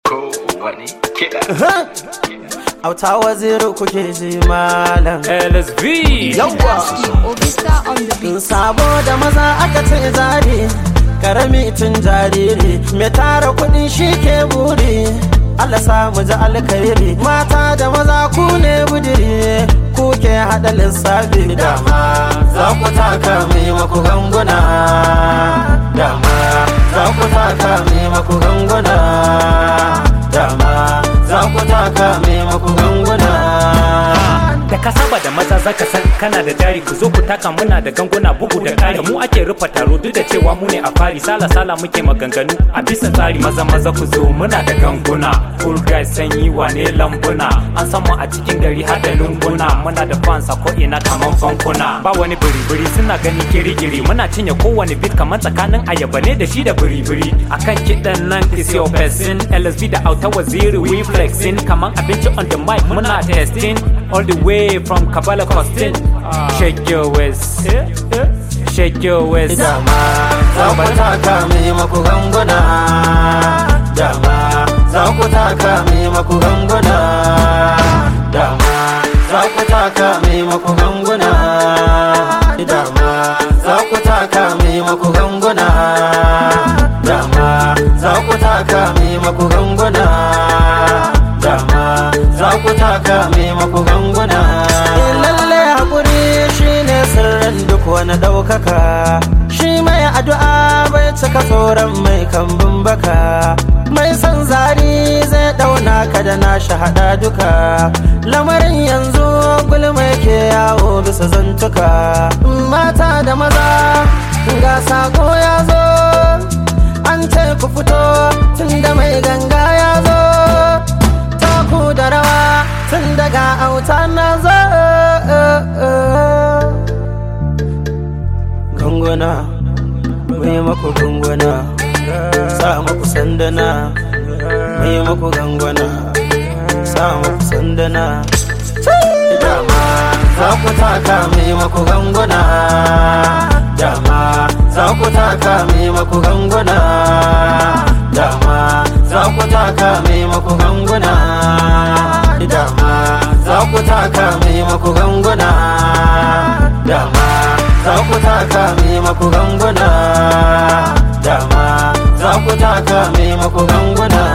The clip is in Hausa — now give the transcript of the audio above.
ko wani kiɗa. Auta Waziri kuke ji malam LSV yawa sabo da maza aka ce zari karami tun jariri mai tara kuɗi shi ke buri Allah sa mu ji alkhairi mata da maza ku ne budiri ku ke haɗa lissafi dama za ku taka mai maku ganguna dama za ku taka mai maku ganguna dama za ku taka mai maku ganguna. da ka saba da maza zaka san kana da jari ku zo ku taka muna da ganguna bugu da kari mu ake rufa taro duk da cewa mu ne a fari sala muke maganganu a bisa tsari maza ku zo muna da ganguna full guys sanyi wane lambuna an san mu a cikin gari har da lunguna muna da fans a ko ina kaman fankuna ba wani biri suna gani kirigiri muna cinye kowane beat kaman tsakanin ayaba ne da shi da biri akan kidan nan is your person LSV da Auta Waziri we flexing kaman abinci on the mic muna testing all the way from Kabbalah Costin. Shake your waist, shake your waist. Dama za ku taka mai maku ganguna. Dama za ku taka mai maku ganguna. Dama za ku taka mai maku ganguna. Dama za ku taka mai maku ganguna. Dama za ku taka mai maku ganguna. Dama za ku taka mai maku ganguna. Lalle hakuri shine sirrin duk wani ɗaukaka. Shi mai addu'a bai cika tsoron mai kambun baka. Mai son zari zai ɗauna ka da nashi haɗa duka. Lamarin yanzu gulma yake yawo bisa zantuka. Mata da maza ga sako ya zo. An ce ku fito tun da mai ganga ya zo. Ku da rawa tun daga Auta na zo. Ganguna mai maku ganguna sa maku sandana mai maku ganguna sa maku sandana. Dama za ku taka mai maku ganguna. Dama za ku taka mai maku ganguna. Dama za ku taka mai maku ganguna. Dama za ku taka mai maku ganguna. Dama za ku taka mai maku ganguna. Dama za ku taka mai maku ganguna.